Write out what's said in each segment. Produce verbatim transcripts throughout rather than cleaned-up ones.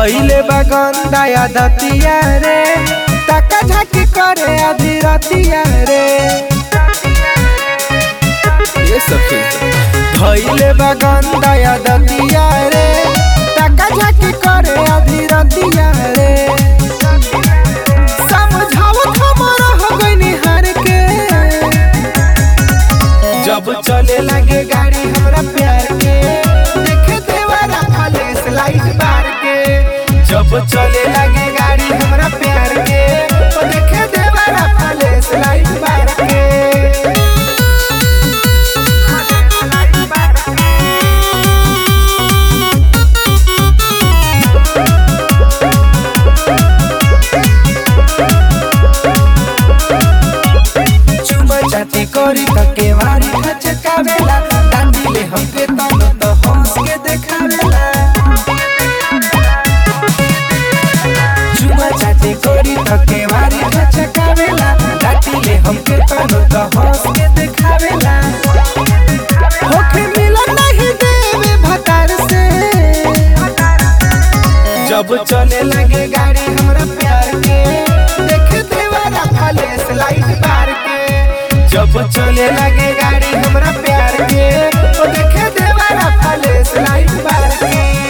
धइले बा गंदा दतिया रे ताका झाकी करे आधी रतिया रे ये सखी धइले बा गंदा दतिया रे ताका झाकी करे आधी रतिया रे समझावत हमरा हो गइनी हार के जब चले लगे गाड़ी हमरा प्यार के देखे देवरा खाले स्लाइड मार के जब चले लगे गाड़ी हमरा प्यार के तो देखे देवरा खाले स्लाइड मार के चुमा चाटी करी तके वारी खचकावेला डांडीले हमके तनो तो हंस के देखावेला चुमा चाटी करी तके वारी खचकावेला डांडीले हमके तनो तो हंस के देखावेला होखे मिलन नहीं देवे भतार से जब चले लगे गाड़ी हमरा प्यार के देखे देवरा खाले स्लाइड मार के जब चले लगे गाड़ी हमरा प्यार के तो देखे देवरा खाले स्लाइड मार के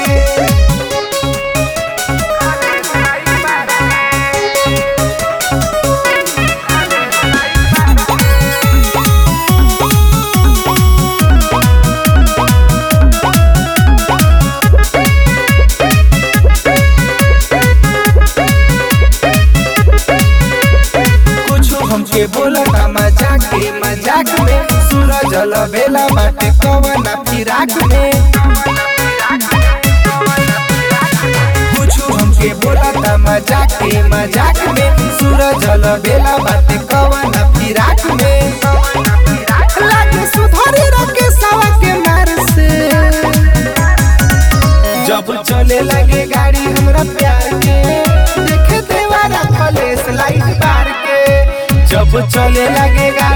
हमके बोला मजाक के मजाक में सूरज लबेला बाटे कवना फिराक में कुछ हमके बोला मजाक के मजाक में सूरज लबेला बाटे कवना फिराक में लागे सुधरी रखे सवा के मार से जब चले लगे गाड़ी हमरा प्यार के देखे देवरा खाले स्लाइड मार के जब चले लगे गाड़ी